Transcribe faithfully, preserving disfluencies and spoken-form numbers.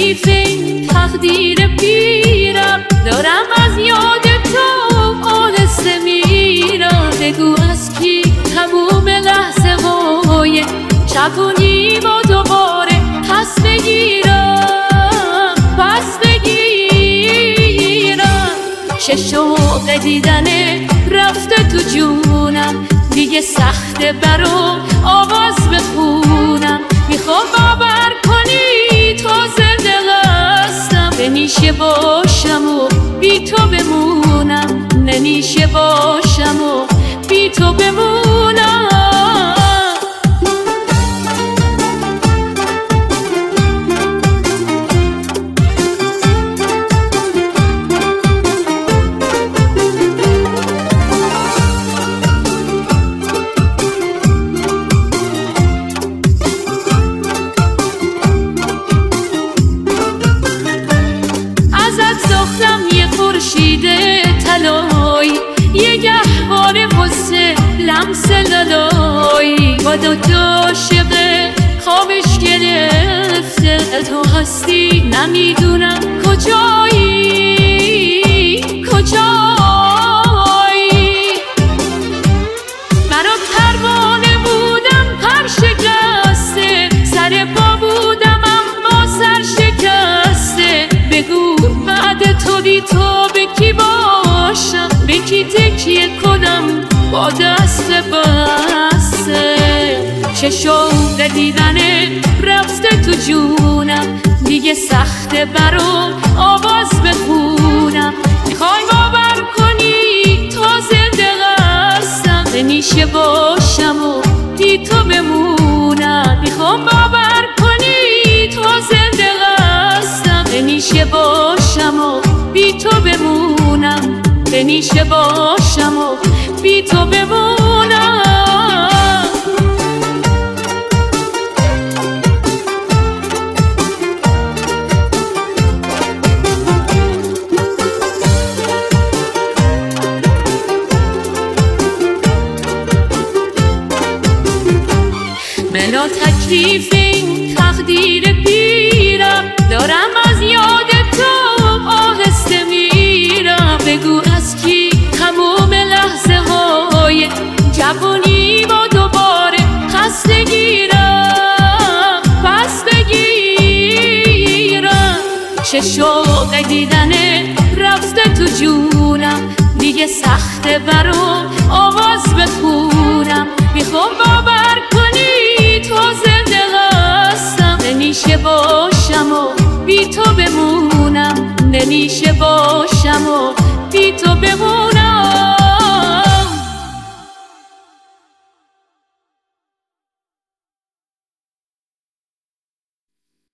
تکلیف این تقدیر پیرم، دارم از یاد تو آهسته میرم. بگو از کی تموم لحظه های شبونی با دوباره پس بگیرم، پس بگیرم. چه شوق دیدنه رفته تو جونم، دیگه سخته برام آواز بخونم. میخوام باور کنی تا زنده هستم، نمیشه باشم و بی تو بمونم، نمیشه باشم و بی تو بمونم. خورشید طلایی یه گهواره واسه لمس لالایی، با دو عاشق خوابش گرفته. تو هستی نمیدونم کجایی، کجایی. برا پروانه بودم پر شکسته، سر پا بودم اما سر شکسته. بگو بعد تو بی تو به کی باشم، به کی تکیه کنم با دست بسته. چه شوق دیدنه رفته تو جونم، دیگه سخته برام آواز بخونم. میخوای باور کنی تا زنده هستم، نمیشه باشم و بی تو بمونم. میخوام باور کنی تا زنده هستم، نمیشه باشم و بی تو بمونم، نمیشه باشم و بی تو بمونم. منو تکلیف این تقدیر پیرم، دارم از یاد تو آهسته میرم. بگو از کی تموم لحظه های جوانی با دوباره پس بگیرم، پس بگیرم. چه شوق دیدنه رفته تو جونم، دیگه سخته برام آواز بخونم. میخوام باور کنی تا زنده هستم، نمیشه باشم و بی تو بمونم، نمیشه باشم و بی تو بمونم.